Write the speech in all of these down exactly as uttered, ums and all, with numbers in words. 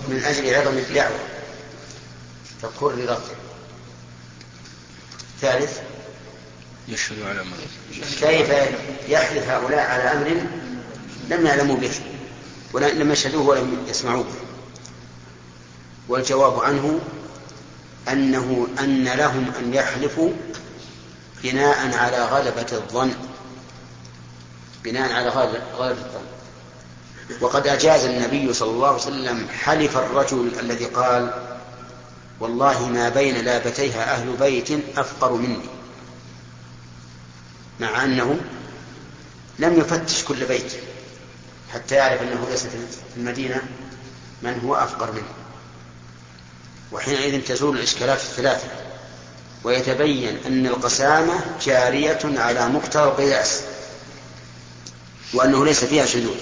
من أجل عظم الدعوة فكررت. ثالث يشهد على أمر. كيف يحلف هؤلاء على أمر لم يعلموا به ولم يشهدوه ولم يسمعوه؟ والجواب عنه أنه أن لهم أن يحلفوا بناء على غلبة الظن، بناء على غلبة الظن. وقد أجاز النبي صلى الله عليه وسلم حلف الرجل الذي قال والله ما بين لابتيها أهل بيت أفقر مني، مع أنه لم يفتش كل بيت حتى يعرف أنه ليس في المدينة من هو أفقر منه، وحينئذ تزول الإشكالات الثلاثة ويتبين أن القسامة جارية على مقتضى القياس وأنه ليس فيها شذوذ.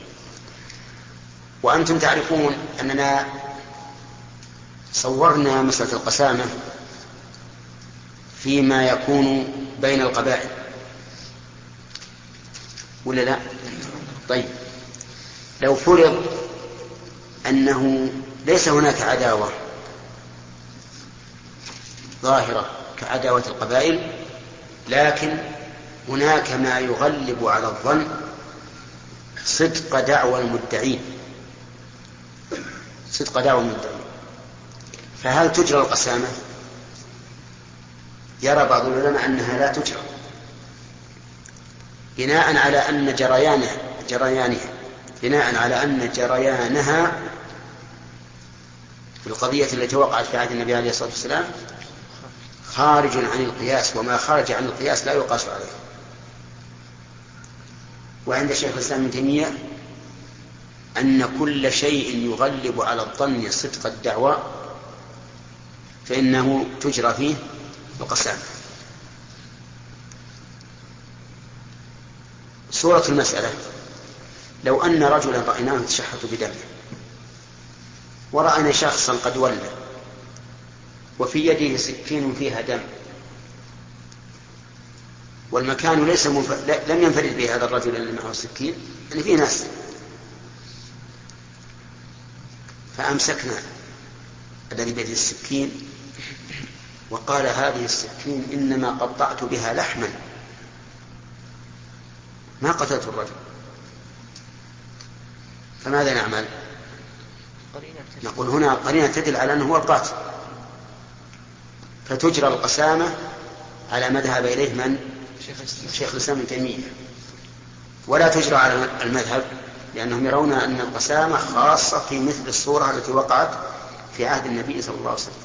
وأنتم تعرفون أننا صورنا مسألة القسامة فيما يكون بين القبائل ولا لا؟ طيب لو فرض أنه ليس هناك عداوة ظاهرة كعداوة القبائل، لكن هناك ما يغلب على الظن صدق دعوى المدعين، صدق دعوى المدعين، فهل تجرى القسامة؟ يرى بعض العلماء أنها لا تجرى بناء على أن جريانها جريانها بناء على أن جريانها في القضية التي وقعت في عهد النبي عليه الصلاة والسلام خارج عن القياس، وما خرج عن القياس لا يقاس عليه. وعند شيخ الإسلام ابن تيمية أن كل شيء يغلب على الظن صدق الدعوى فإنه تجرى فيه القسامة. صورة المسألة لو أن رجلا رأيناه يتشحط بدمه ورأينا شخصا قد ولى وفي يده سكين فيها دم والمكان ليس منف... لم ينفرد به هذا الرجل اللي معه السكين، يعني فيه ناس، فأمسكنا الذي بيده السكين وقال هذه السكين إنما قطعت بها لحما ما قتلت الرجل، فماذا نعمل؟ نقول هنا قرينة تدل على أنه هو القاتل، فتجرى القسامة على ما ذهب إليه من؟ شيخ الإسلام ابن تيمية، ولا تجرى على المذهب لأنهم يرون أن القسامة خاصة في مثل الصورة التي وقعت في عهد النبي صلى الله عليه وسلم.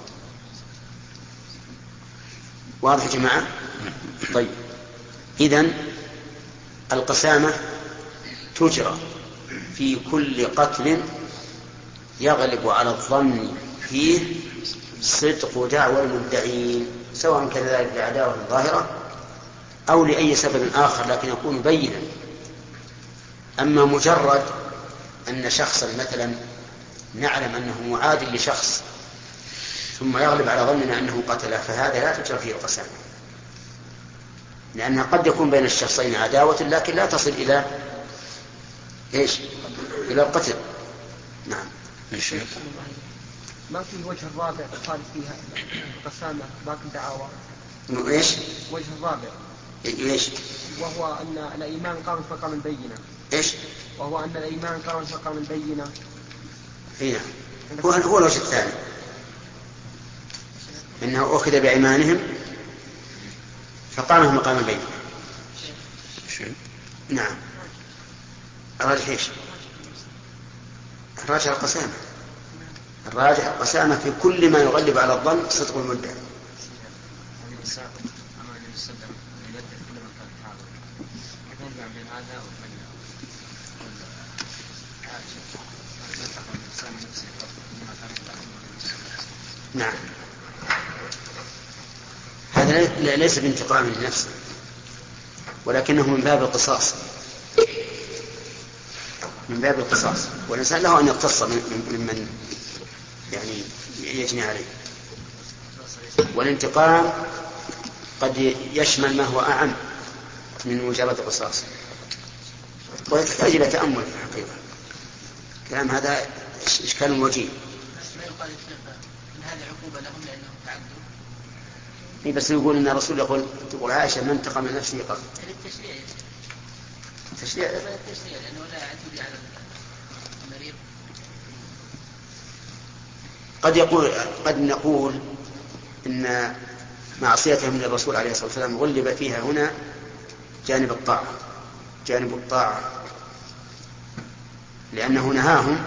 واضح يا جماعة؟ طيب إذن القسامة تجرى في كل قتل يغلب على الظن فيه صدق دعوى المدعين، سواء كان ذلك لعداوة ظاهرة أو لأي سبب آخر لكن يكون بينا. أما مجرد أن شخصا مثلا نعلم أنه معاد لشخص ثم يغلب على ظننا أنه قتله، فهذا لا تجرى فيه القسامة، لأنها قد يكون بين الشخصين عداوة لكن لا تصل إلى إيش؟ إلى القتل. نعم. ما في الوجه الرابع قال فيها القسامة باقي الدعاوى. إيش؟ وجه الرابع. إيش؟ وهو أن الإيمان قام مقام البينة. إيش؟ وهو أن الإيمان قام مقام البينة. هنا هو هو الوجه الثاني، إنه أخذ بأيمانهم فقام مقام البينة. نعم. الراجح إيش؟ الراجح القسامة، الراجح القسامة في كل ما يغلب على الظن صدق المدعي. نعم. هذا ليس بانتقام لنفسه ولكنه من باب القصاص، من باب القصاص، والإنسان له أن يقتص ممن يعني يجني عليه. والانتقام قد يشمل ما هو أعم من مجرد القصاص، ويحتاج إلى تأمل في الحقيقة. كلام هذا إشكال وجيه. قال الشيخ ان هذه عقوبه لهم لانهم تعدوا. اي بس يقول ان الرسول يقول تقول عائشه من انتقم من نفسه قبل. التشريع يا شيخ. التشريع. التشريع لانه لا يعتدي على المريض. قد يقول قد نقول ان معصيتهم للرسول عليه الصلاه والسلام غلب فيها هنا جانب الطاعه جانب الطاعه لانه نهاهم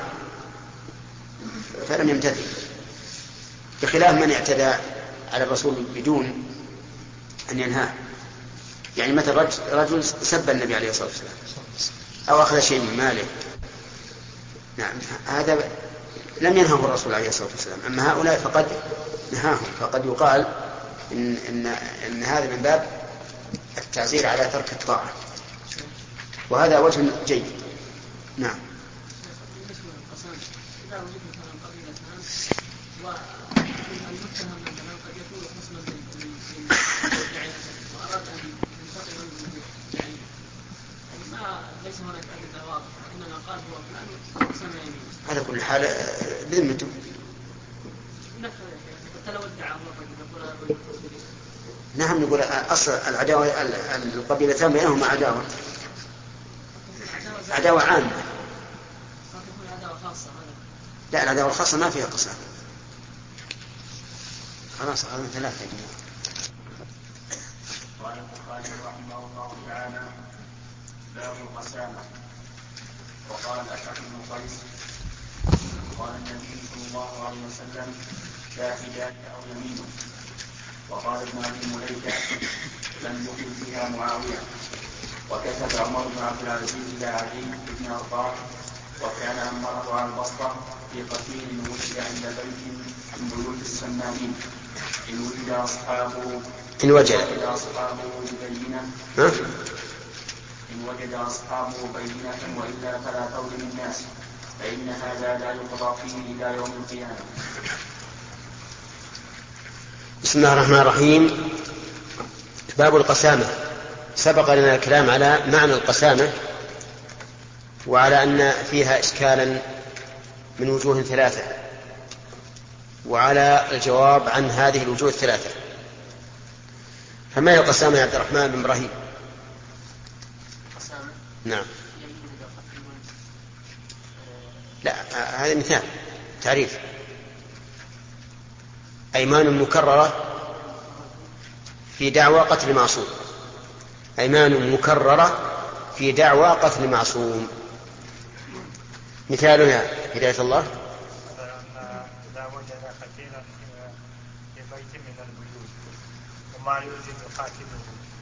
فلم يمتثل، بخلاف من اعتدى على الرسول بدون أن ينهاه. يعني مثل رجل سب النبي عليه الصلاة والسلام أو أخذ شيء من ماله، نعم هذا لم ينهه الرسول عليه الصلاة والسلام. أما هؤلاء فقد نهاهم، فقد يقال إن, إن, إن هذا من باب التعزير على ترك الطاعة، وهذا وجه جيد. نعم. والمتهم مثلا قد يكون خصما للمدعي واراد ان ينتقم منه، يعني ما ليس هناك ادله واضحه انما قال هو فلان اقسم يمين. على كل حال بذمته. حتى لو ادعى هو قد يقول. نعم نقول اصل العداوه القبيلتان بينهما عداوه عداوه عامه. عداوه خاصه. لا العداوه الخاصه ما فيها قسم. خلاص هذا ثلاثة. قال البخاري رحمه الله تعالى باب القسامة. وقال أشعث بن قيس قال النبي صلى الله عليه وسلم شاهدان أو يمين. وقال ابن أبي مليكة لم يخل فيها معاوية. وكتب عمر بن عبد العزيز إلى علي بن أرطاح وكان أمره على البصرة في قتيل وجد عند بيت من بيوت السمانين إن وجد أصحابه إن وجد أصحابه بينة إن وجد أصحابه بينة وإلا فلا تظلم الناس فإن هذا لا يقضى فيه إلى يوم القيامة. بسم الله الرحمن الرحيم. باب القسامة. سبق لنا الكلام على معنى القسامة وعلى أن فيها إشكالا من وجوه ثلاثة، وعلى الجواب عن هذه الوجوه الثلاثة. فما هي القسامة يا عبد الرحمن بن إبراهيم؟ القسامة نعم. لا هذا مثال تعريف. أيمان مكررة في دعوى قتل معصوم. أيمان مكررة في دعوى قتل معصوم. مثالها هداية الله إذا وجد قتيلا في بيت من البيوت وما يوجد قاتله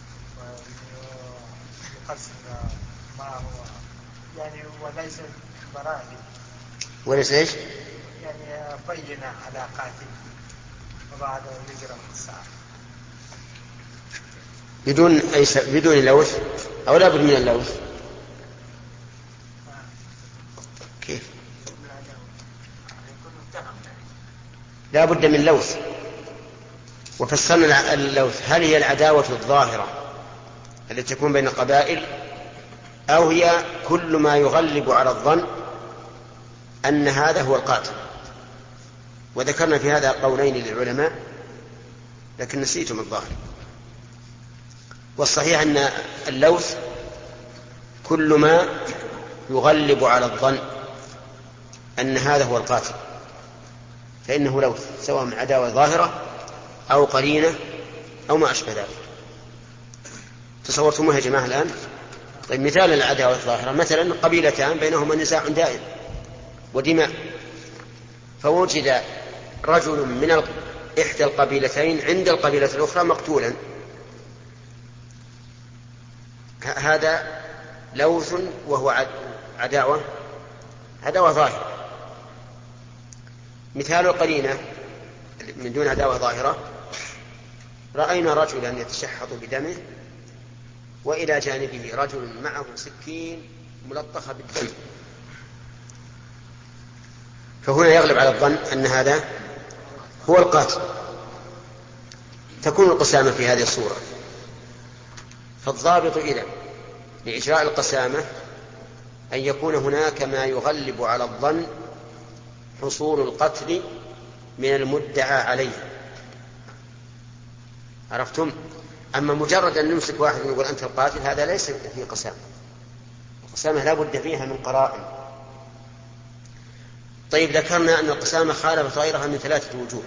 ويقسم ما هو يعني وليس براهين وليس ايش؟ يعني بين على قاتل وبعد يجرى الساعة بدون أي س... بدون لوث أو لا بد من اللوث. كيف؟ لا بد من لوث. وفسرنا اللوث هل هي العداوة الظاهرة التي تكون بين القبائل أو هي كل ما يغلب على الظن أن هذا هو القاتل. وذكرنا في هذا قولين للعلماء لكن نسيتم الظاهر. والصحيح أن اللوث كل ما يغلب على الظن أن هذا هو القاتل فإنه لوث، سواء من عداوة ظاهرة أو قرينة أو ما أشبه ذلك. تصورتموها يا جماعة الآن؟ طيب مثال العداوة الظاهرة مثلا قبيلتان بينهما نزاع دائم ودماء، فوجد رجل من إحدى القبيلتين عند القبيلة الأخرى مقتولا، هذا لوث وهو عداوة عداوة ظاهرة. مثال القرينة من دون عداوة ظاهرة رأينا رجلا يتشحط بدمه وإلى جانبه رجل معه سكين ملطخة بالدم، فهنا يغلب على الظن أن هذا هو القاتل، تكون القسامة في هذه الصورة. فالضابط إذن لإجراء القسامة أن يكون هناك ما يغلب على الظن حصول القتل من المدعى عليه. عرفتم؟ أما مجرد أن نمسك واحد ونقول أنت القاتل هذا ليس فيه قسامة. القسامة لا بد فيها من قرائن. طيب ذكرنا أن القسامة خالفت غيرها من ثلاثة وجوه.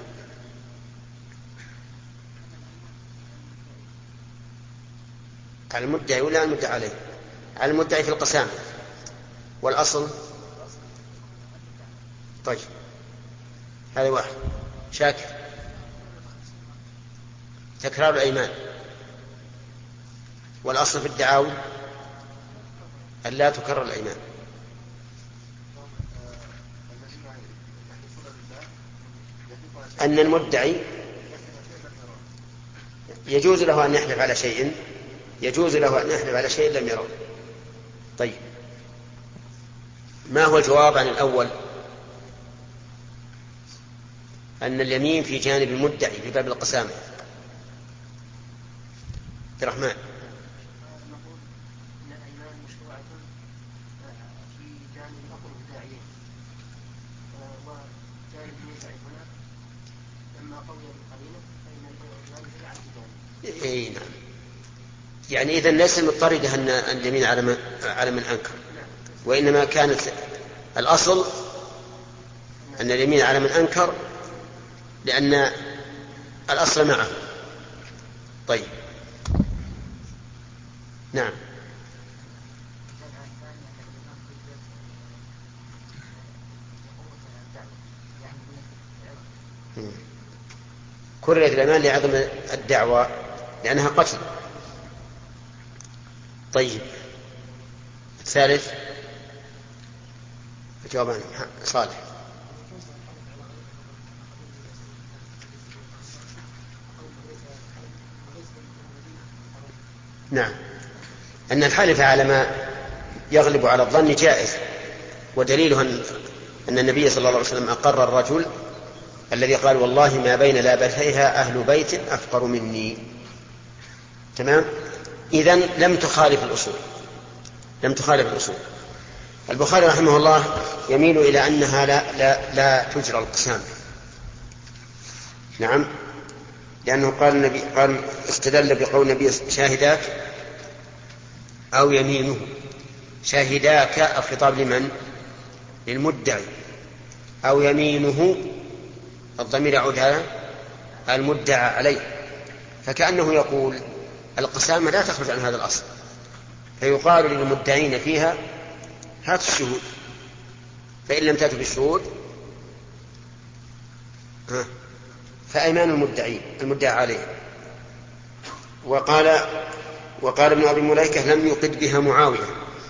على المدعي ولا المدعى عليه؟ على المدعي في القسامة. والأصل طيب هذا واحد. شاكر تكرار الأيمان. والأصل في الدعاوي أن لا تكرر الأيمان. أن المدعي يجوز له أن يحلف على شيء يجوز له أن يحلف على شيء لم يره. طيب ما هو الجواب عن الأول؟ أن اليمين في جانب المدعي في باب القسامة. عبد الرحمن. نقول إن الأيمان مشروعة في جانب الأقوى الداعيين، وجانب المدعي هنا لما قوي بالقرينة فإن الأيمان هي على الجانب. إيه نعم. يعني إذن ليس مضطردة أن اليمين على من على من أنكر، وإنما كانت الأصل أن اليمين على من أنكر لأن الأصل معه. طيب نعم. كررت الأيمان لعدم الدعوة لأنها قتل. طيب الثالث الجواب عنه صالح. نعم أن الحلف على ما يغلب على الظن جائز، ودليله أن النبي صلى الله عليه وسلم أقر الرجل الذي قال والله ما بين لابتيها أهل بيت أفقر مني. تمام. إذن لم تخالف الأصول لم تخالف الأصول. البخاري رحمه الله يميل إلى أنها لا, لا, لا تجرى القسام. نعم لأنه قال النبي قال استدل بقول النبي شاهداك أو يمينه. شاهداك الخطاب لمن؟ للمدعي. أو يمينه الضمير يعود على المدعى عليه. فكأنه يقول القسامة لا تخرج عن هذا الأصل، فيقال للمدعين فيها هاتوا الشهود، فإن لم تأتوا بالشهود فأيمان المدعين المدعى عليه. وقال وقال ابن أبي مليكة لم يقد بها معاوية.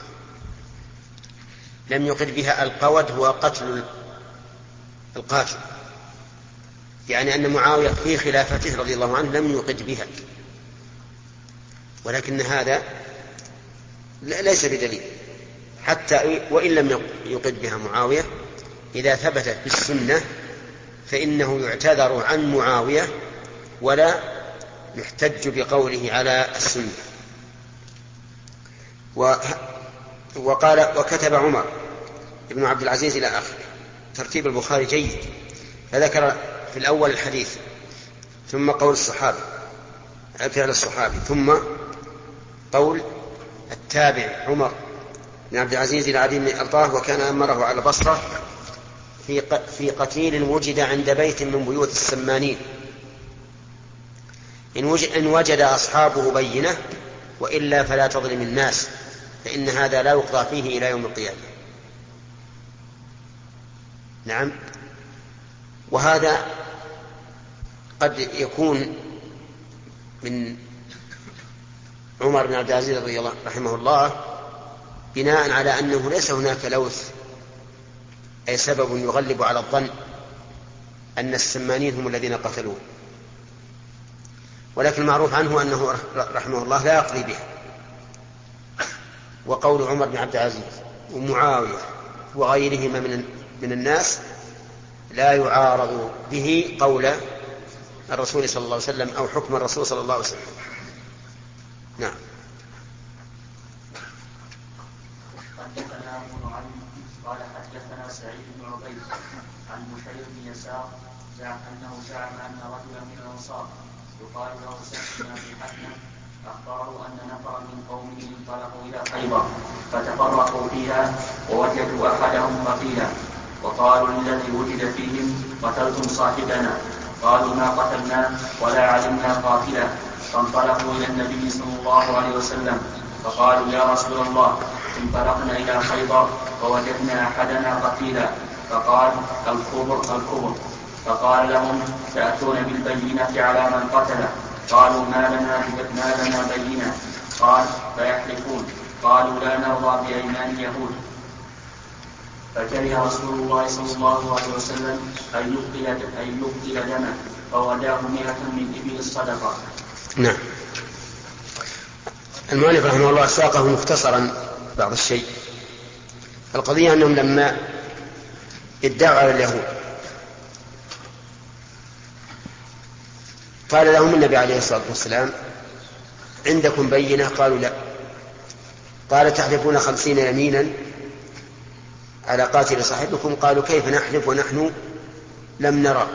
لم يقد بها. القود هو قتل القاتل، يعني أن معاوية في خلافته رضي الله عنه لم يقد بها، ولكن هذا ليس بدليل حتى وإن لم يقد بها معاوية. إذا ثبتت بالسنة فإنه يعتذر عن معاوية ولا يحتج بقوله على السنة. وقال وكتب عمر ابن عبد العزيز إلى آخر. ترتيب البخاري جيد، فذكر في الأول الحديث ثم قول الصحابي فعل الصحابي ثم قول التابع عمر بن عبد العزيز إلى علي بن أرطاه وكان أمره على البصرة في في قتيل وجد عند بيت من بيوت السمانين إن وجد, إن وجد أصحابه بينة وإلا فلا تظلم الناس فإن هذا لا يقضى فيه إلى يوم القيامة. نعم. وهذا قد يكون من عمر بن عبد العزيز رضي الله رحمه الله بناء على أنه ليس هناك لوث أي سبب يغلب على الظن أن السمانين هم الذين قتلوه، ولكن المعروف عنه أنه رحمه الله لا يقضي به. وقول عمر بن عبد العزيز ومعاوية وغيرهما من من الناس لا يعارض به قول الرسول صلى الله عليه وسلم أو حكم الرسول صلى الله عليه وسلم. نعم. حدثنا أبو نعيم قال حدثنا سعيد بن عبيد عن بشير بن يسار زعم أنه زعم أن رجلا من الأنصار يقال له سهل بن حكمة أخبروا أن نفرا من قومه انطلقوا إلى خيبر فتفرقوا فيها ووجدوا أحدهم قتيلا وقالوا للذي وجد فيهم قتلتم صاحبنا. قالوا ما قتلنا ولا علمنا قاتلا. فانطلقوا إلى النبي صلى الله عليه وسلم فقالوا يا رسول الله انطلقنا إلى خيبر ووجدنا أحدنا قتيلا. فقال الكبر الكبر. فقال لهم تأتون بالبينة على من قتله. قالوا ما لنا ما لنا بينة. قال فيحلفون. قالوا لا نرضى بأيمان اليهود. فكره رسول الله صلى الله عليه وسلم أن يبطل أن يبطل دمه فوداه مئة من إبل الصدقة. نعم. المؤلف رحمه الله ساقه مختصرا بعض الشيء. القضية أنهم لما ادعوا على اليهود قال لهم النبي عليه الصلاة والسلام عندكم بينة؟ قالوا لا. قال تحلفون خمسين يمينا على قاتل صاحبكم. قالوا كيف نحلف ونحن لم نرى؟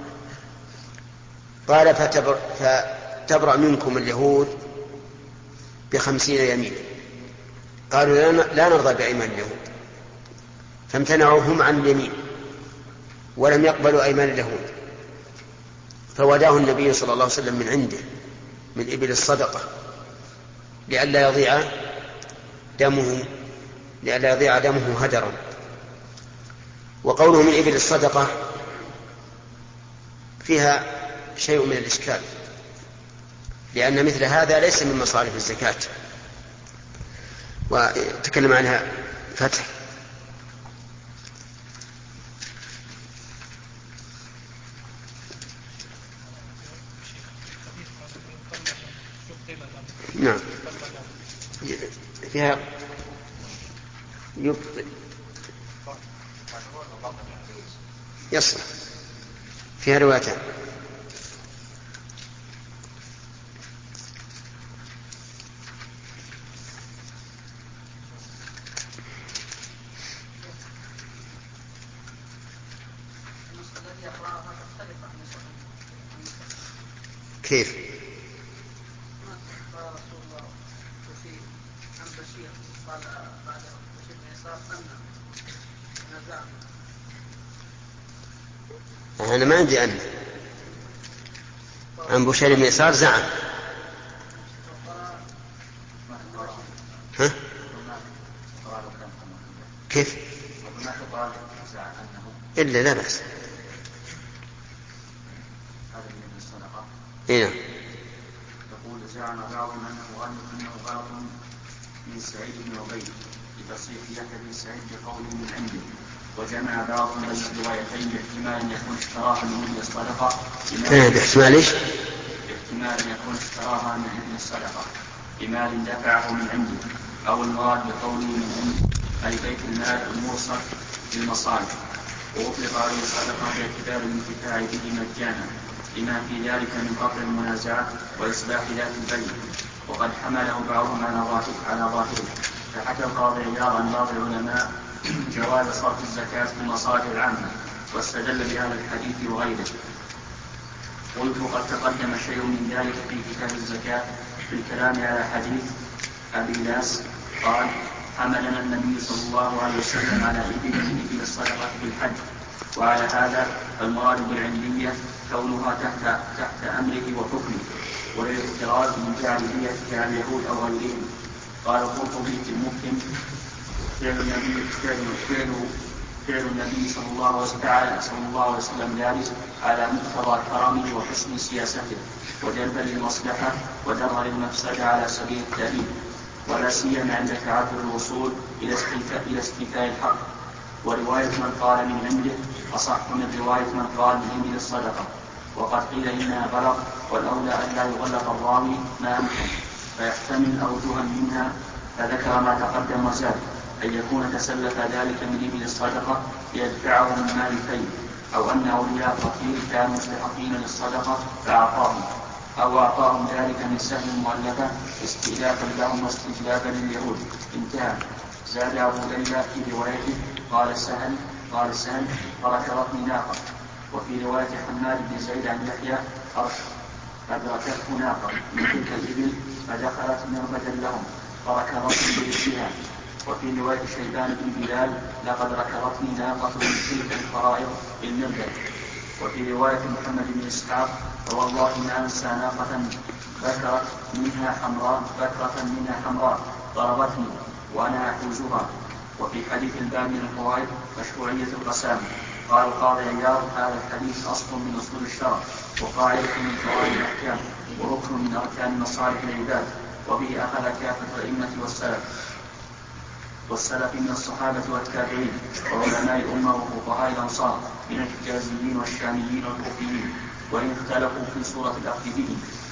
قال فتبرأ, فتبرأ منكم اليهود بخمسين يمينا. قالوا لا نرضى بأيمان اليهود فامتنعوا هم عن اليمين ولم يقبلوا أيمان اليهود. فوداه النبي صلى الله عليه وسلم من عنده من إبل الصدقة لئلا يضيع دمه لئلا يضيع دمه هدرا. وقوله من إبل الصدقة فيها شيء من الإشكال لأن مثل هذا ليس من مصارف الزكاة وتكلم عنها فتح. نعم فيها يبطل يصلح فيها روايتان. كيف؟ أنا ما عندي أن عن بشير بن يسار زعم. ها؟ كيف؟ إلا لا بأس. هنا يقول زعم بعضهم أنه أنه غلط من سعيد بن عبيد لتصريح يحيى بن سعيد بقوله من عنده. وجمع بعضهم بين الروايتين باحتمال أن يكون اشتراها من ابن الصدقة. باحتمال ايش؟ باحتمال أن يكون اشتراها من ابن الصدقة بمال دفعه من عنده أو المراد بقوله من عنده أي بيت المال المرصد للمصالح. وأطلق عليه الصدقة باعتبار الانتفاع به مجانا لما في ذلك من قطع المنازعة وإصلاح ذات البين. وقد حمله بعضهم على ظاهره. فحكى القاضي عياض عن بعض العلماء جواز صرف الزكاة في المصالح العامة واستدل بهذا الحديث وغيره. قلت قد تقدم شيء من ذلك في كتاب الزكاة في الكلام على حديث أبي لاس قال حملنا النبي صلى الله عليه وسلم على إبل من إبل الصدقة بالحج. وعلى هذا المراد بالعندية كونها تحت, تحت أمره وحكمه وللافتراض من جعل ديته على اليهود أو غيرهم. قال القرطبي في المفهم فعل النبي فعل فعل النبي صلى الله عليه وسلم ذلك على مقتضى كرمه وحسن سياسته وجلبا للمصلحة ودرءا للمفسدة على سبيل التأليف ولا سيما عند تعذر الوصول إلى استيفاء الحق. ورواية من قال من عنده أصح من رواية من قال من عنده الصدقة. وقد قيل إنها غلط والأولى أن لا يغلط الراوي ما أمكن فيحتمل أوجها منها. فذكر ما تقدم وزاد أن يكون تسلف ذلك من إبل الصدقة ليدفعه من مال الفيء أو أن أولياء قتيل كانوا مستحقين للصدقة فأعطاهم أو أعطاهم ذلك من سهم مؤلفة استئلافا لهم واستجلابا لليهود. انتهى. زاد أبو ليلى في روايته قال سهل قال سهل فركضتني ناقة وفي رواية حماد بن زيد عن يحيى أدركته ناقة من تلك الإبل فدخلت مربدا لهم فركضتني برجلها. وفي رواية شيبان بن بلال لقد ركضتني ناقة من تلك الفرائض بالمربد. وفي رواية محمد بن إسحاق فوالله ما أنسى ناقة بكرة منها حمراء بكرة منها حمراء ضربتني وأنا أحوزها. وفي حديث الباب من الفوائد مشروعية القسام. قال القاضي عياض هذا الحديث أصل من أصول الشرع وقاعدة من قواعد الأحكام وركن من أركان مصالح العباد، وبه أخذ كافة الأئمة والسلف والسلف من الصحابة والتابعين وعلماء الأمة وفقهاء الأنصار من الحجازيين والشاميين والكوفيين، وإن اختلفوا في صورة الأخذ به.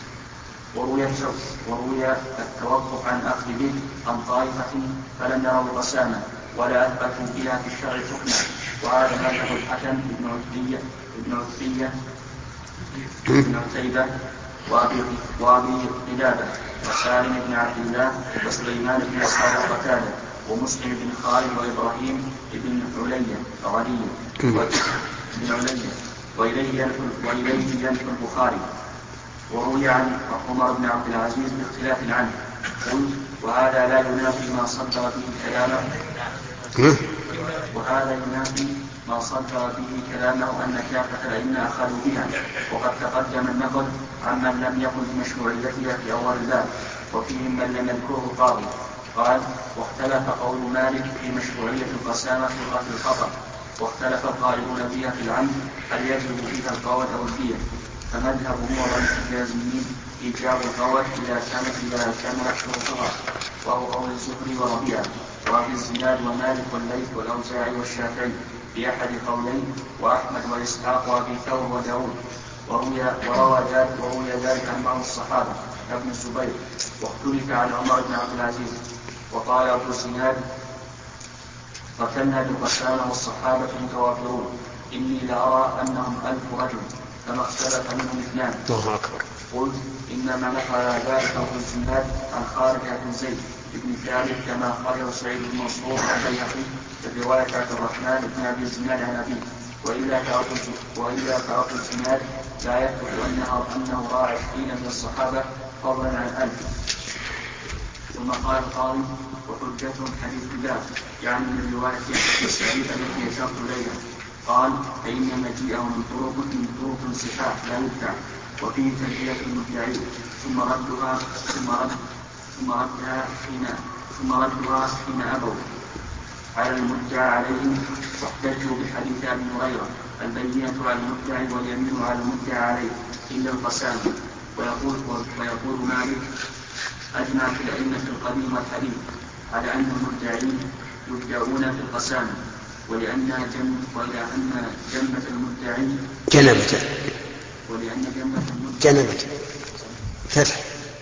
وروي التوقف عن أخذ به عن طائفة فلم يروا قسامة ولا أثبتوا بها في الشرع حكما، وهذا مذهب الحكم ابن عتيبة ابن عتيبة ابن عتيبة وأبي قلابة وسالم بن عبد الله وسليمان بن إسحاق وقتادة ومسلم بن خالد وإبراهيم بن علية وعلي بن علية وإليه ينفي البخاري. وروي عن عمر بن عبد العزيز باختلاف عنه. قلت وهذا لا ينافي ما صدر به كلامه وهذا ينافي ما صدر به كلامه أن كافة الأئمة أخذوا بها، وقد تقدم النقل عمن لم يقل بمشروعيتها في أول الباب، وفيهم من لم يذكره القاضي. قال واختلف قول مالك في مشروعية القسامة في قتل الخطأ، واختلف القائلون بها في العمد هل يجب فيها القول أو الدية، فمذهب معظم الحجازيين إيجاب القول إذا كانت إذا كانت شروطها، وهو قول الزهري وربيعة وأبي الزناد ومالك والليث والأوزاعي والشافعي في أحد قولين، وأحمد وإسحاق وأبي ثور وداود. وروى ذلك وروي ذلك عن بعض الصحابة كابن الزبير، واختلف عن عمر بن عبد العزيز. وقال أبو الزناد قتلنا بالقسامة والصحابة متوافرون، إني لأرى أنهم ألف رجل كما اختلف منهم اثنان. قلت إنما نقل ذلك أبو الزناد عن خالد بن زيد بن ثابت كما قاله سعيد بن منصور عن البيهقي في رواية عبد الرحمن بن أبي الزناد عن أبيه، وإلا فأبو الزناد لا يثبت أنه أنه راى عشرين من الصحابة فضلا عن ألف. ثم قال القاضي وحجتهم حديث الباب يعني من رواية يحيى سعيد التي يشرت إليها. قال فإن مجيئه من طرق من طرق صحاح لا يدفع، وفيه تلبية المدعي ثم ردها ثم رد ثم ردها حين ثم ردها حين أبوا على المدعى عليهم، واحتجوا بحديث أبي هريرة البينة على المدعي واليمين على المدعى عليه إلا القسامة. ويقول ويقول مالك أجمع في الأئمة القديم والحديث على أن المدعين يبدأون في القسامة، ولأن جنة ولأن جنة المدعين جنبة ولأن جنة المدعين جنبة فتح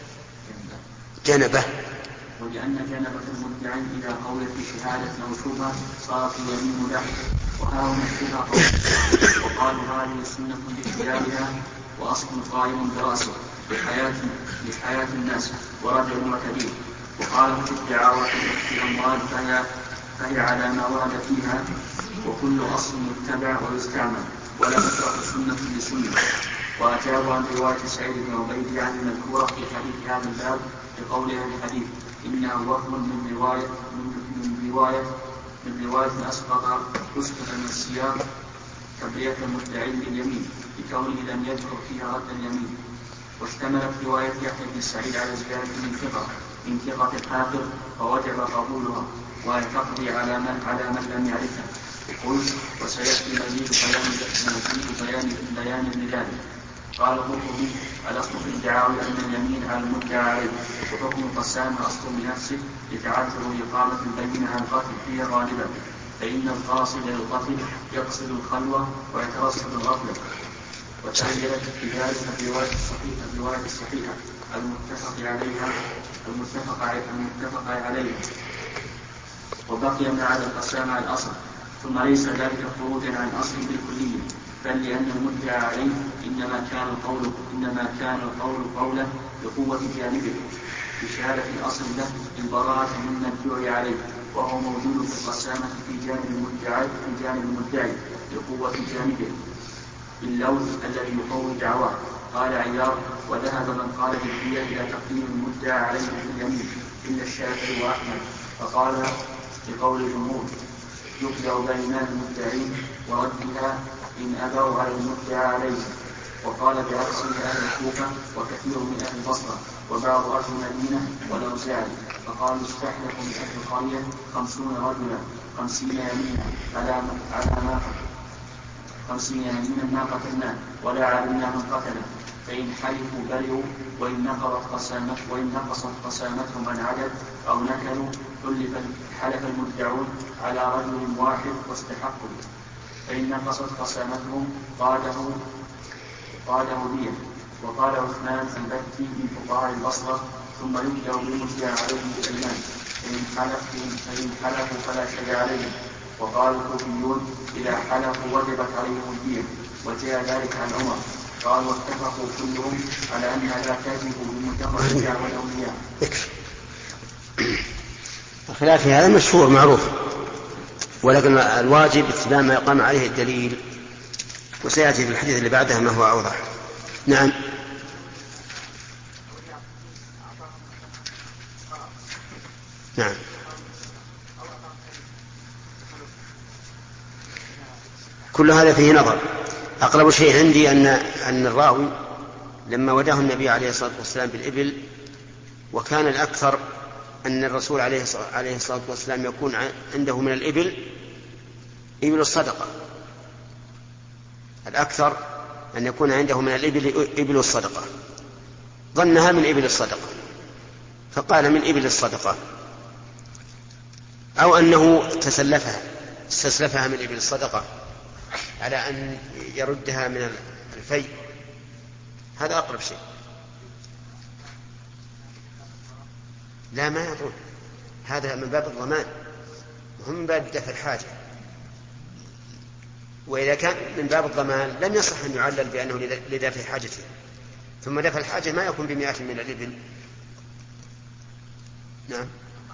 جنبة ولأن جنبة المدعين إذا قويت بشهادة أو شبهة صارت اليمين له، وهاهم الشبهة قول. وقالوا هذه سنة باختيارها وأصل قائم برأسه لحياة لحياة الناس ورجع وكبير. وقالوا في الدعاوى في الأموال فهي فهي على ما ورد فيها، وكل أصل يتبع ويستعمل ولا تشرع سنة لسنة. وأجابوا عن رواية سعيد بن عبيد عن المذكورة في حديث هذا الباب بقولها الحديث إنها وهم من رواية من رواية من رواية أسقط أسقط من السياق تبرية المدعين باليمين بكونه لم يذكر فيها رد اليمين. واشتملت رواية يحيى بن سعيد على زيادة من ثقة من ثقة الحافظ فوجب قبولها، وأن تقضي على من على من لم يعرفها. قلت وسيأتي مزيد بيان بيان بيان لذلك. قال القرطبي الأصل في الدعاوى أن اليمين على المدعى عليه، وحكم القسام أصل بنفسه لتعذر إقامة البينة على القتل فيه غالبا، فإن القاصد للقتل يقصد الخلوة ويترصد الغفلة. وتعينت في ذلك الرواية الصحيحة الرواية الصحيحة المتفق عليها المتفق المتفق عليها وبقي من على القسام على الأصل. ثم ليس ذلك خروجا عن أصل بالكلية، بل لأن المدعى عليه إنما كان القول إنما كان القول قولا بقوة جانبه بشهادة الأصل له البراءة مما ادعي عليه، وهو موجود في القسامة في جانب المدعي في جانب المدعي بقوة جانبه. باللوث الذي يقوي دعواه. قال عياض: وذهب من قال بالدية إلى تقديم المدعى عليه في اليمين إلا الشافعي وأحمد، فقال بقول الجمهور: يبدأ بين المدعين وردها إن أبوا على المدعى عليه. وقال بعكسه أهل الكوفة وكثير من أهل البصرة وبعض أهل المدينة والأوزاعي، فقالوا يستحلف من أهل القرية خمسون رجلا خمسين يمينا على على ما خمسين يمينا ما قتلناه ولا علمنا من قتله، فإن حلفوا برئوا وإن نقصت قسامت وإن نقصت قسامتهم عن عدد أو نكلوا حلف حلف المدعون على رجل واحد واستحقوا، فإن نقصت قسامتهم قاده قاده بيه. وقال عثمان البتي من فقهاء البصرة: ثم يبدأ بالمدعى عليه بالأيمان، فإن حلفوا فإن حلفوا فلا شيء عليهم. وقال الكوفيون: إذا حلفوا وجبت عليهم الدية، وجاء ذلك عن عمر. قال: واتفقوا كلهم على أنها لا تجب بمجرد الدعوى الأولياء. الخلاف في هذا مشهور معروف، ولكن الواجب اتباع ما يقام عليه الدليل، وسيأتي في الحديث اللي بعدها ما هو أوضح. نعم. نعم. كل هذا فيه نظر. أقرب شيء عندي أن أن الراوي لما وداه النبي عليه الصلاة والسلام بالإبل، وكان الأكثر أن الرسول عليه الصلاة والسلام يكون عنده من الإبل إبل الصدقة، الأكثر أن يكون عنده من الإبل إبل الصدقة، ظنها من إبل الصدقة فقال من إبل الصدقة، أو أنه تسلفها استسلفها من إبل الصدقة على أن يردها من الفي. هذا أقرب شيء. لا، ما يضرون، هذا من باب الضمان وهم من باب دفع الحاجة. وإذا كان من باب الضمان لم يصح أن يعلل بأنه لدفع حاجته، ثم دفع الحاجة ما يكون بمئات من الإبل. نعم.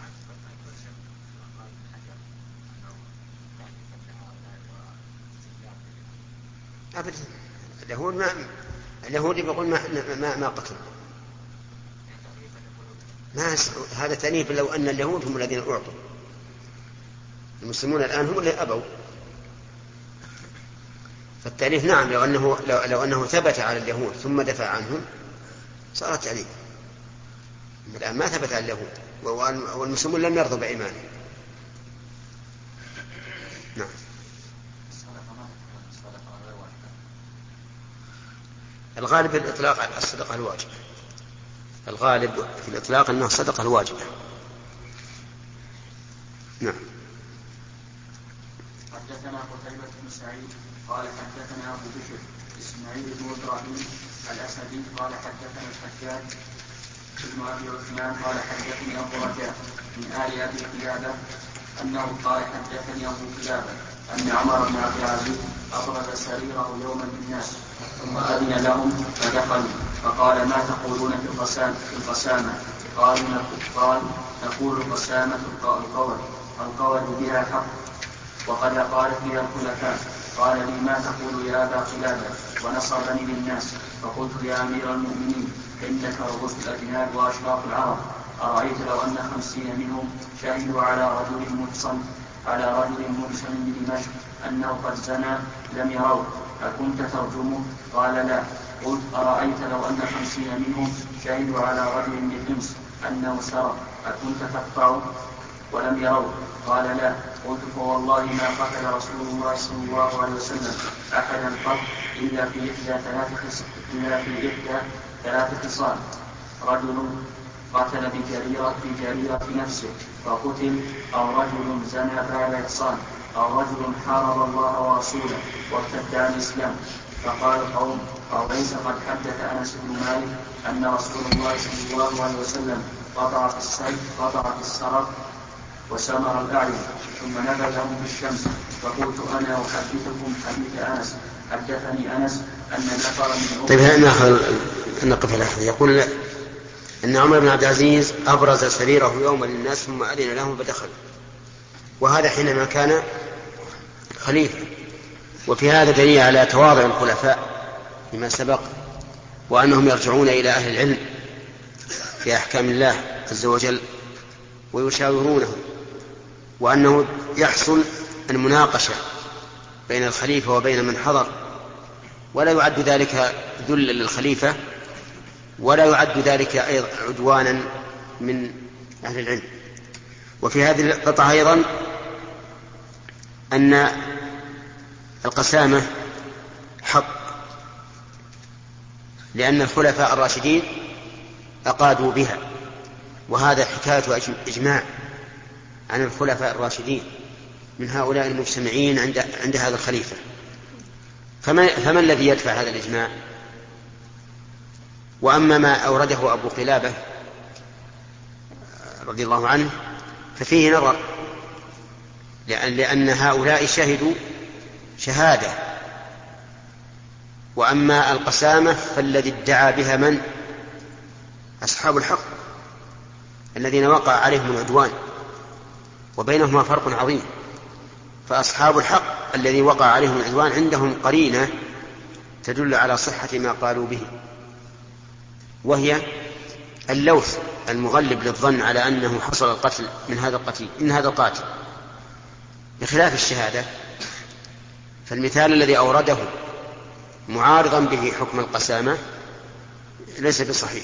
أبدا، اليهود ما اليهود يقول ما ما ما قتل، ما هذا تأنيب. لو أن اليهود هم الذين أعطوا، المسلمون الآن هم اللي أبوا، فالتأنيب نعم لو أنه لو, لو أنه ثبت على اليهود ثم دفع عنهم صار تأنيب. الآن ما ثبت على اليهود والمسلمون لم يرضوا بإيمانه. نعم. الغالب في الإطلاق على الصدقة الواجبة، الغالب في الإطلاق أنها الصدقة الواجبة. نعم. حدثنا قتيبة بن سعيد قال حدثنا أبو بكر إسماعيل بن إبراهيم الأسدي قال حدثنا الحجاج ابن أبي عثمان قال حدثني أبو رجاء من آل أبي قلابة أنه قال حدثني أبو قلابة أن عمر بن عبد العزيز أبرز سريره يوما بالناس ثم أذن لهم فدخلوا فقال: ما تقولون في القسامة؟ في القسامة؟ قال قال نقول القسامة القول القول بها حق وقد قال فيها الخلفاء. قال لي: ما تقول يا أبا قلابة؟ ونصبني للناس. فقلت: يا أمير المؤمنين إنك رؤوس الأجناد وأشراف العرب، أرأيت لو أن خمسين منهم شهدوا على رجل مرسل على رجل مرسل بدمشق أنه قد زنى لم يروه، أكنت ترجمه؟ قال: لا. قلت: أرأيت لو أن خمسين منهم شهدوا على رجل بحمص أنه سرق، أكنت تقطعه ولم يروه؟ قال: لا. قلت: فوالله ما قتل رسول الله صلى الله عليه وسلم أحدا قط إلا في إحدى ثلاث إلا في إحدى ثلاث خصال: رجل قتل بجريرة في جريرة نفسه فقتل، أو رجل زنى بعد إحصان، أو رجل حارب الله ورسوله وارتد عن الإسلام. فقال القوم: أو ليس قد حدث أنس بن مالك أن رسول الله صلى الله عليه وسلم قطع في السيف قطع في السرق وسمر الأعين ثم نبذهم بالشمس. فقلت: أنا أحدثكم حديث أنس حدثني أنس أن نفر من طيب نأخذ نقف الأخذ. يقول أن عمر بن عبد العزيز أبرز سريره يوما للناس ثم أذن لهم فدخل، وهذا حينما كان خليفة وفي هذا دليل على تواضع الخلفاء لما سبق، وأنهم يرجعون إلى أهل العلم في أحكام الله عز وجل ويشاورونه، وأنه يحصل المناقشة بين الخليفة وبين من حضر، ولا يعد ذلك ذلا للخليفة، ولا يعد ذلك أيضا عدوانا من أهل العلم. وفي هذه القطعة أيضا أن القسامة حق، لأن الخلفاء الراشدين أقادوا بها، وهذا حكاية إجماع عن الخلفاء الراشدين من هؤلاء المجتمعين عند, عند هذا الخليفة. فما, فما الذي يدفع هذا الإجماع؟ وأما ما أورده أبو قلابة رضي الله عنه ففيه نظر، لأن, لأن هؤلاء شهدوا شهادة، وأما القسامة فالذي ادعى بها من؟ أصحاب الحق الذين وقع عليهم العدوان، وبينهما فرق عظيم. فأصحاب الحق الذي وقع عليهم العدوان عندهم قرينة تدل على صحة ما قالوا به، وهي اللوث المغلب للظن على أنه حصل القتل من هذا القتيل من هذا القاتل، بخلاف الشهادة. فالمثال الذي أورده معارضا به حكم القسامة ليس بصحيح.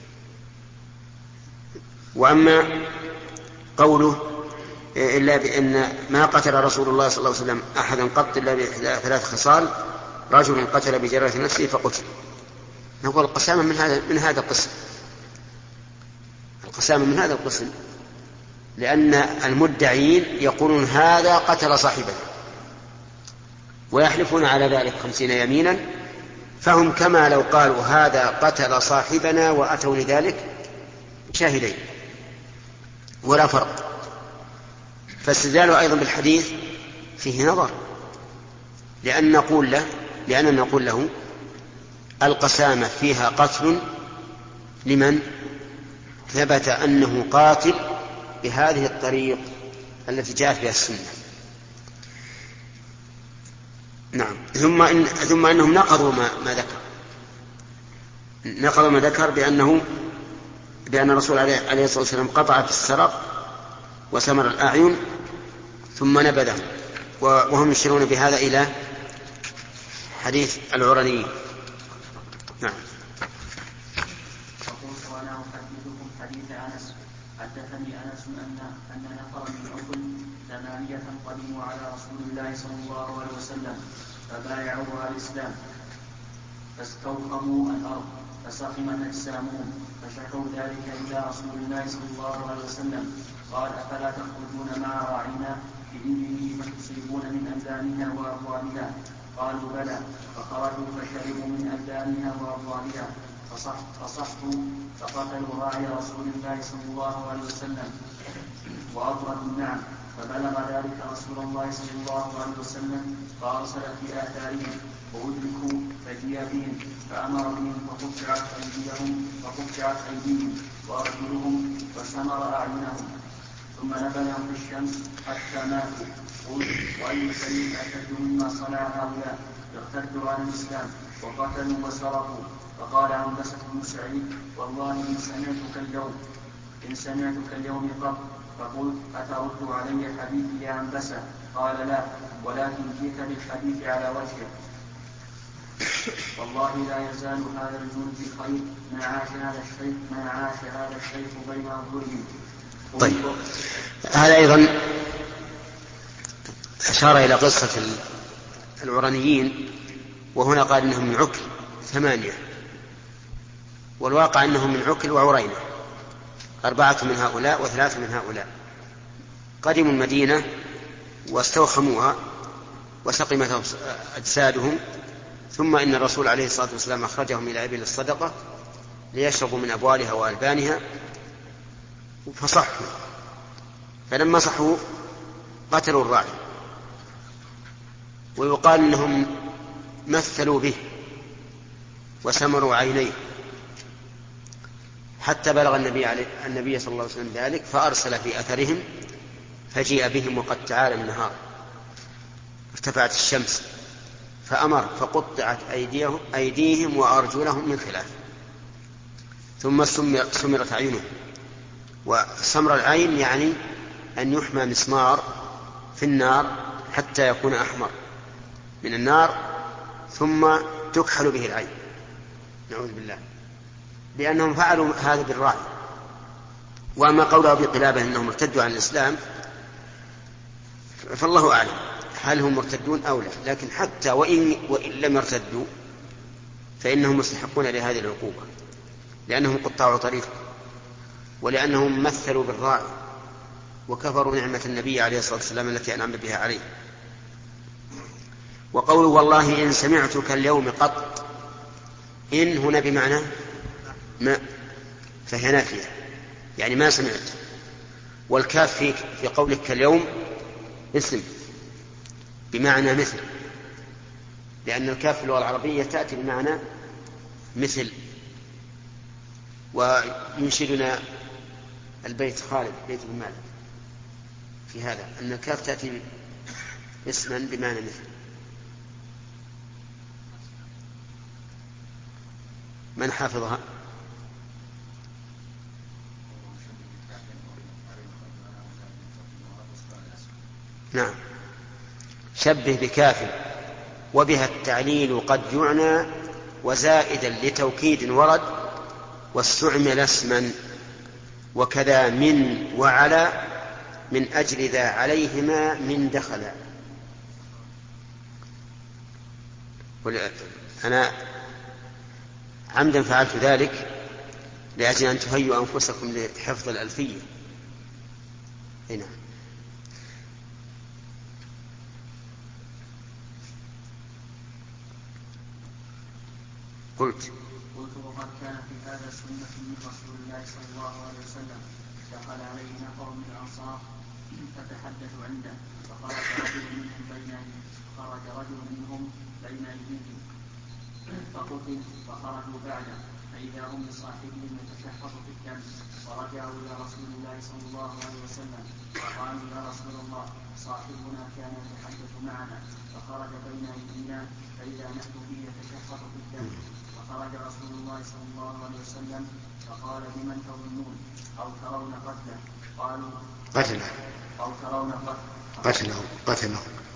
وأما قوله إلا بأن ما قتل رسول الله صلى الله عليه وسلم أحدا قط إلا بثلاث خصال: رجل قتل بجرة نفسه فقتل. نقول القسامة من هذا من هذا القسم، القسامة من هذا القسم، لأن المدعين يقولون هذا قتل صاحبه ويحلفون على ذلك خمسين يمينا، فهم كما لو قالوا هذا قتل صاحبنا وأتوا لذلك شاهدين، ولا فرق. فاستدلالوا أيضا بالحديث فيه نظر، لأن نقول له لأن نقول له القسامة فيها قتل لمن ثبت أنه قاتل بهذه الطريق التي جاءت بها السنة. نعم. ثم إن ثم أنهم نقضوا ما, ما ذكر نقضوا ما ذكر بأنه بأن الرسول عليه الصلاة والسلام قطع في السرق وسمر الأعين ثم نبذه، وهم يشيرون بهذا إلى حديث العرني. نعم. فقلت وأنا أحدثكم حديث أنس. حدثني أنس أن أن نفرا من عقل ثمانية قدموا على رسول الله صلى الله عليه وسلم فبايعوا على الإسلام فاستوخموا الأرض فسخمت أجسامهم فشكوا ذلك إلى رسول الله صلى الله عليه وسلم قال: أفلا تخرجون مع راعينا بإذنه فتصيبون من أبدانها وأبوالها؟ قالوا: بلى. فخرجوا فشربوا من أبدانها وأبوالها فصحوا فقتلوا راعي رسول الله صلى الله عليه وسلم وأبردوا النعم. فبلغ ذلك رسول الله صلى الله عليه وسلم فأرسل في آثارهم فأدركوا فجيء بهم فأمر بهم فقطعت أيديهم فقطعت أيديهم وأرجلهم وسمر أعينهم ثم نبذهم في الشمس حتى ماتوا. قل: وأي شيء أشد مما صنع هؤلاء؟ ارتدوا عن الإسلام وقتلوا وسرقوا. فقال عنبسة بن سعيد: والله إن سمعتك اليوم إن سمعتك اليوم قط فقلت: أترد علي حديثي يا عنبسة؟ قال: لا، ولكن جئت بالحديث على وجهه. والله لا يزال هذا الجند بخير ما عاش هذا الشيخ ما عاش هذا الشيخ بين أظهرهم. طيب، هذا أيضا أشار إلى قصة العرنيين، وهنا قال إنهم من عكل ثمانية، والواقع أنهم من عكل وعرينة، أربعة من هؤلاء وثلاثة من هؤلاء. قدموا المدينة واستوخموها وسقمت أجسادهم، ثم إن الرسول عليه الصلاة والسلام أخرجهم إلى إبل الصدقة ليشربوا من أبوالها وألبانها فصحوا، فلما صحوا قتلوا الراعي، ويقال إنهم مثلوا به وسمروا عينيه حتى بلغ النبي, عليه النبي صلى الله عليه وسلم ذلك فأرسل في أثرهم فجيء بهم وقد تعالى النهار ارتفعت الشمس فأمر فقطعت أيديهم, أيديهم وأرجلهم من خلاف، ثم سمرت أعينهم. وسمر العين يعني أن يحمى مسمار في النار حتى يكون أحمر من النار ثم تكحل به العين، نعوذ بالله، لأنهم فعلوا هذا بالراعي. وأما قول أبي قلابة أنهم ارتدوا عن الإسلام فالله أعلم هل هم مرتدون أو لا، لكن حتى وإن, وإن لم يرتدوا فإنهم مستحقون لهذه العقوبة، لأنهم قطاع طريق، ولأنهم مثلوا بالراعي وكفروا نعمة النبي عليه الصلاة والسلام التي أنعم بها عليه. وقوله والله إن سمعتك اليوم قط، إن هنا بمعنى ما، فهي نافية يعني ما سمعت. والكاف في, في قولك اليوم اسم بمعنى مثل، لأن الكاف في اللغة العربية تأتي بمعنى مثل. وينشدنا البيت خالد بيت بن مالك في هذا أن الكاف تأتي اسما بمعنى مثل. من حافظها؟ نعم، شبه بكاف وبها التعليل قد يعنى وزائدا لتوكيد ورد واستعمل اسما، وكذا من وعلى من أجل ذا عليهما من دخل. أنا عمدا فعلت ذلك لأجل أن تهيئوا أنفسكم لحفظ الألفية. هنا قلت قلت وقد كان في هذا سنة من رسول الله صلى الله عليه وسلم. دخل عليه نفر من الأنصار فتحدثوا عنده، فخرج رجل منهم بين خرج رجل منهم بين أيديهم فقتل، فخرجوا بعده فإذا هم بصاحبهم يتشحط في الدم، فرجعوا إلى رسول الله صلى الله عليه وسلم فقالوا يا رسول الله صاحبنا كان يتحدث معنا فخرج بين أيدينا فإذا نحن به يتشحط في الدم. فخرج رسول الله صلى الله عليه وسلم فقال بمن تظنون أو ترون قتله؟ قالوا قتله أو ترون قتله قتله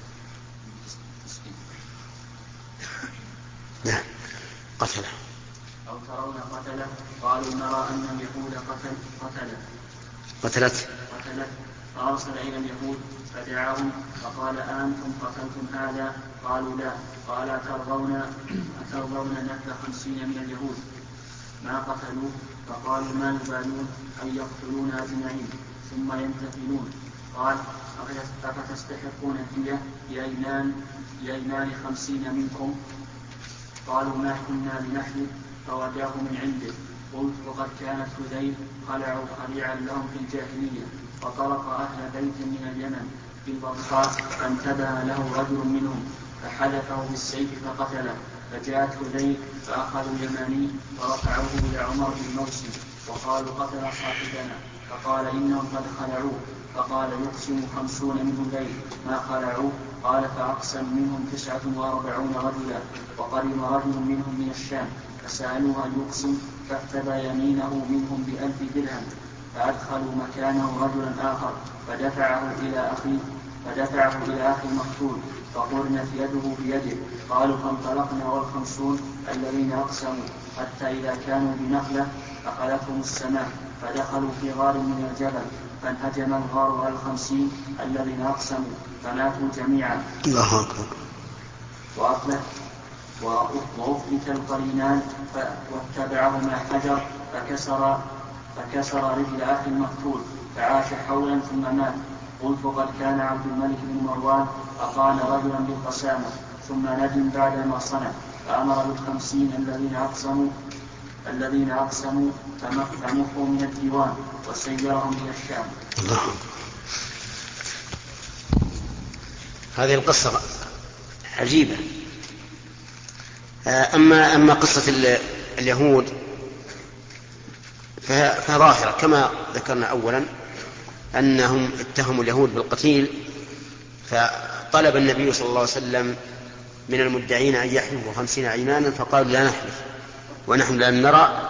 نعم قتله أو ترون قتله؟ قالوا نرى أن اليهود قتل قتله قتلت قتلت فأرسل إلى اليهود فدعاهم فقال أنتم قتلتم هذا؟ قالوا لا. قال أترضون أترضون نكل خمسين من اليهود ما قتلوه؟ فقالوا ما يبالون أن يقتلون أجمعين ثم ينتقلون. قال أفتستحقون الدية لأينان لأينان خمسين منكم؟ قالوا ما كنا لنحلف فوداه من عنده. قلت وقد كانت هذيل خلعوا خليعا لهم في الجاهلية، فطرق أهل بيت من اليمن في البرصاء فانتبه له رجل منهم فحدثه بالسيف فقتله. فجاءت هذيل فأخذوا اليماني ورفعوه إلى عمر بن موسى وقالوا قتل صاحبنا، فقال إنهم قد خلعوه. فقال يقسم خمسون من هذيل ما خلعوه؟ قال فأقسم منهم تسعة وأربعون رجلا. وقدم رجل منهم من الشام فسألوه أن يقسم فاكتب يمينه منهم بألف درهم، فأدخلوا مكانه رجلا آخر فدفعه إلى أخي فدفعه إلى أخي المقتول فقرنت يده بيده. قالوا فانطلقنا والخمسون الذين أقسموا حتى إذا كانوا بنخلة أخذتهم السماء فدخلوا في غار من الجبل فانهجم الغار على الخمسين الذين أقسموا فماتوا جميعا. الله أكبر. وأفلت وأفلت القرينان واتبعهما حجر فكسر فكسر رجل أخي المقتول فعاش حولا ثم مات. قلت وقد كان عبد الملك بن مروان أقام رجلا بالقسامة ثم ندم بعد ما صنع فأمر بالخمسين الذين أقسموا الذين أقسموا فمحوا من الديوان وسيرهم إلى الشام. الله. هذه القصة عجيبة. أما أما قصة اليهود فظاهرة كما ذكرنا أولا أنهم اتهموا اليهود بالقتيل، فطلب النبي صلى الله عليه وسلم من المدعين أن يحلفوا خمسين أيمانا فقالوا لا نحلف ونحن لا نرى.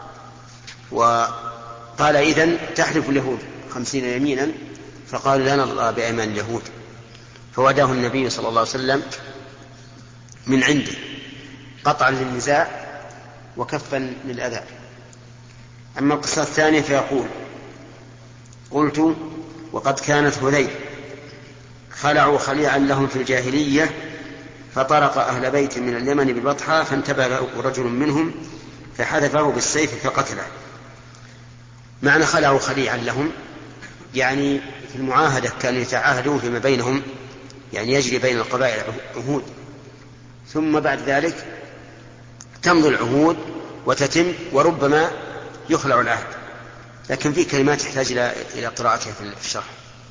وقال إذن تحلف اليهود خمسين يمينا فقالوا لا نرضى بأيمان اليهود، فوداه النبي صلى الله عليه وسلم من عنده قطعا للنزاع وكفا للأذى. أما القصة الثانية فيقول: قلت وقد كانت هذيل خلعوا خليعا لهم في الجاهلية فطرق أهل بيت من اليمن بالبطحة فانتبه له رجل منهم فحذفه بالسيف فقتله. معنى خلعوا خليعا لهم يعني في المعاهدة كانوا يتعاهدون فيما بينهم، يعني يجري بين القبائل عهود، ثم بعد ذلك تمضي العهود وتتم وربما يخلع العهد. لكن في كلمات تحتاج إلى قراءتها في الشرح.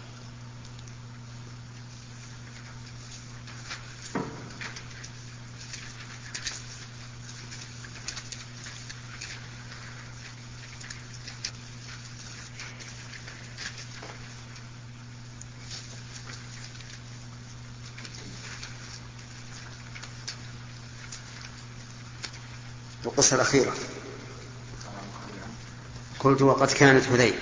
القصة الأخيرة قلت وقد كانت هذيل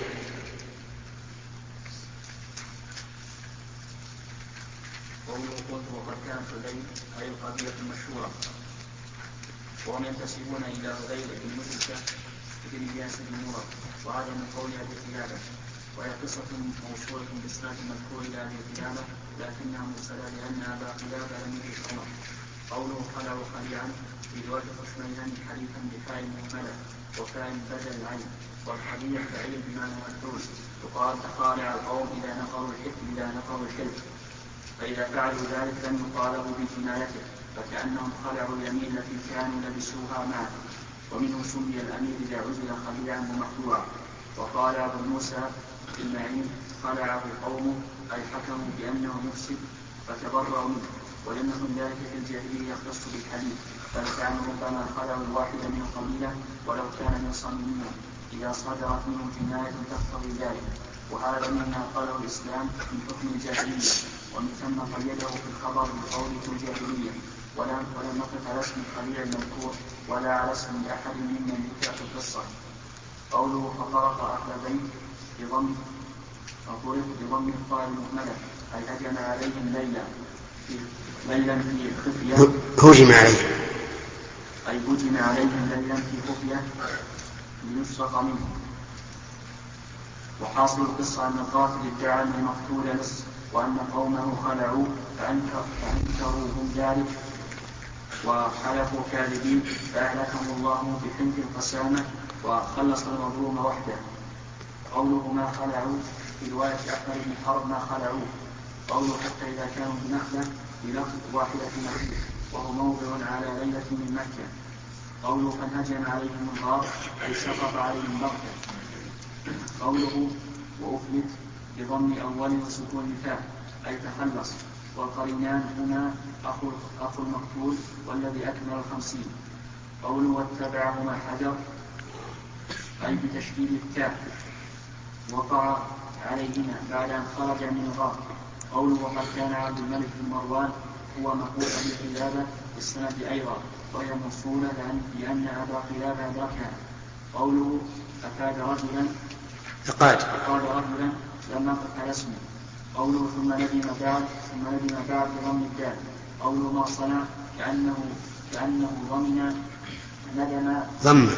قلت وقد كانت هذيل أي القبيلة المشهورة، وهم ينتسبون إلى هذيل بن مدركة بن إياس بن مرة، وهذا من قول أبي قلابة، وهي قصة موصولة بإسناد المذكور إلى أبي قلابة لكنها مرسلة لأن أبا قلابة لم يدرك عمر. قوله خلعوا خليعا في رواية خشميهان حديثا بفاء مهملة وفاء بدل العين، والخليع فعيل بمعنى مفعول. يقال خالع القوم إذا نقروا الحلف إذا نقروا الحلف، فإذا فعلوا ذلك لم يطالبوا بجنايته، فكأنهم خلعوا اليمين التي كانوا لبسوها معه، ومنه سمي الأمير إذا عزل خليعا ومخلوعا. وقال أبو موسى المعين خلعه قوم أي حكموا بأنه مفسد فتبرأوا منه، ولم يكن ذلك في الجاهلية يختص بالحديث، بل كانوا ربما خلعوا الواحد من القبيلة ولو كان من صميمهم إذا صدرت منه جناية تقتضي ذلك، وهذا مما قاله الإسلام من حكم الجاهلية، ومن ثم قيده في الخبر بقوله الجاهلية، ولم ولم نقف على اسم الخليع المذكور ولا على اسم أحد ممن ذكر في القصة. قوله فطرق أهل بيت بضم فطرق بضم الطاء المهملة أي هجم عليهم ليلا ليلا في خفية هجم عليهم أي هجم عليهم ليلا في خفية ليسرق منهم. وحاصل القصة أن القاتل ادعى أن المقتول لص وأن قومه خلعوا فأنكر فأنكروا هم ذلك وحلفوا كاذبين فأهلكهم الله بحنك القسامة وخلص المظلوم وحده. قوله ما خلعوا في رواية أحمد بن حرب ما خلعوه. قوله حتى إذا كانوا بنخلة بلفظ واحدة نخلة وهو موضع على ليلة من مكة. قوله فانهجم عليهم الغار أي سقط عليهم بغتة. قوله وأفلت بضم أول وسكون الفاء أي تخلص. والقرينان هنا أخو, أخو المقتول والذي أكمل الخمسين. قوله واتبعهما حجر أي بتشديد التاء وقع عليهما بعد أن خرج من الغار. قوله وقد كان عبد الملك بن مروان هو مقول أبي قلابة بالسند أيضا وهي موصولة لأن أبا قلابة أدركها. قوله أفاد رجلا أقاد أقاد رجلا لم نقف على اسمه. قوله ثم ندم بعد ثم ندم بعد بضم الدال. قوله ما صنع كأنه كأنه ضمن ندم ضمن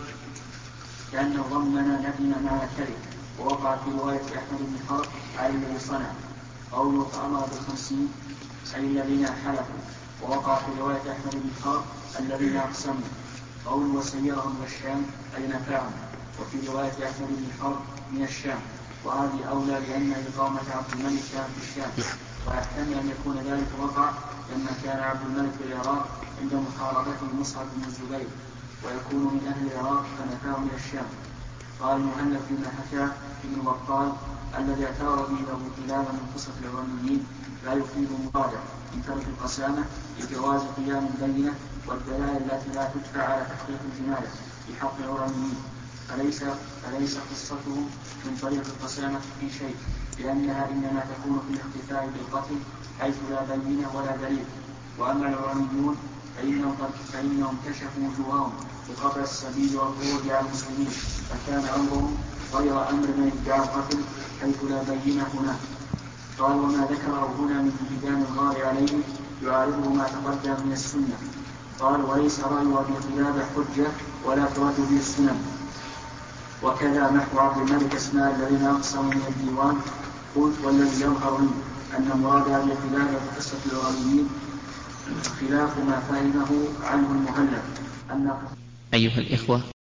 كأنه ضمن ندم ما يكره. ووقع في رواية أحمد بن حرب على الذي صنع. قوله فأمر بالخمسين أي الذين حلفوا. ووقع في رواية أحمد بن حرب الذين أقسموا. قوله وسيرهم إلى الشام أي نفعهم. وفي رواية أحمد بن حرب من الشام، وهذه أولى لأن إقامة عبد الملك كان في الشام، ويحتمل أن يكون ذلك وقع لما كان عبد الملك في العراق عند محاربته مصعب بن الزبير ويكون من أهل العراق فنفعهم إلى الشام. قال المهلب فيما حكى ابن بطال الذي اعتبر به أبو قلابة من قصة العرانيين لا يفيد مراده من ترك القسامة لجواز قيام البينة والدلائل التي لا تدفع على تحقيق الجناية في حق العرانيين، فليس فليس قصتهم من طريق القسامة في شيء، لأنها إنما تكون في الاختفاء بالقتل حيث لا بينة ولا دليل. وأما العرانيون فإنهم, فإنهم كشفوا وجوههم بقطع السبيل والخروج على المسلمين، فكان أمرهم غير أمر من ادعى القتل حيث لا بينة هناك. قال وما ذكره هنا من انهدام الغار عليه يعارضه ما تقدم من السنة. قال وليس رأي أبي قلابة حجة ولا ترد به السنن. وكذا نحو عبد الملك اسماء الذين أقسموا من الديوان. قلت والذي يظهر لي أن مراد أبي قلابة في قصة العرانيين خلاف ما فهمه عنه المهلب. أن أيها الإخوة،